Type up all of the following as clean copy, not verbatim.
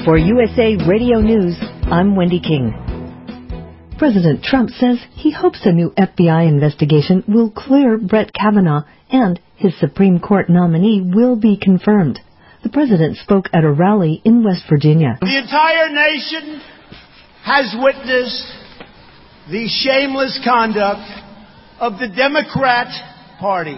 For USA Radio News, I'm Wendy King. President Trump says he hopes a new FBI investigation will clear Brett Kavanaugh and his Supreme Court nominee will be confirmed. The president spoke at a rally in West Virginia. The entire nation has witnessed the shameless conduct of the Democrat Party.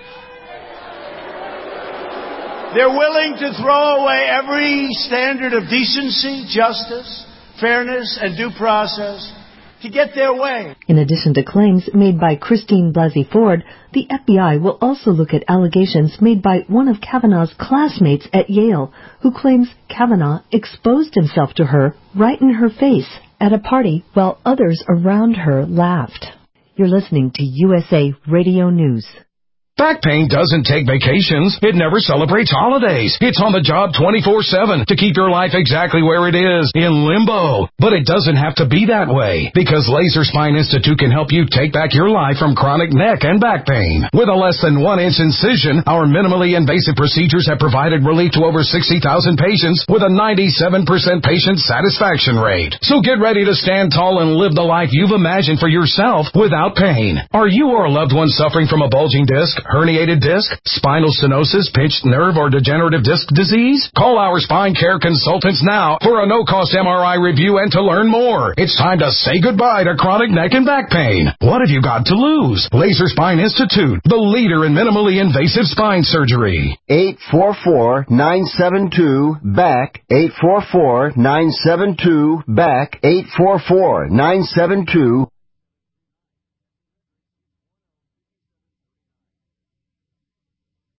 They're willing to throw away every standard of decency, justice, fairness, and due process to get their way. In addition to claims made by Christine Blasey Ford, the FBI will also look at allegations made by one of Kavanaugh's classmates at Yale, who claims Kavanaugh exposed himself to her right in her face at a party while others around her laughed. You're listening to USA Radio News. Back pain doesn't take vacations. It never celebrates holidays. It's on the job 24/7 to keep your life exactly where it is, in limbo. But it doesn't have to be that way, because Laser Spine Institute can help you take back your life from chronic neck and back pain. With a less than 1-inch incision, our minimally invasive procedures have provided relief to over 60,000 patients with a 97% patient satisfaction rate. So get ready to stand tall and live the life you've imagined for yourself without pain. Are you or a loved one suffering from a bulging disc, herniated disc, spinal stenosis, pinched nerve, or degenerative disc disease? Call our spine care consultants now for a no-cost MRI review and to learn more. It's time to say goodbye to chronic neck and back pain. What have you got to lose? Laser Spine Institute, the leader in minimally invasive spine surgery. 844-972-BACK, 844-972-BACK, 844-972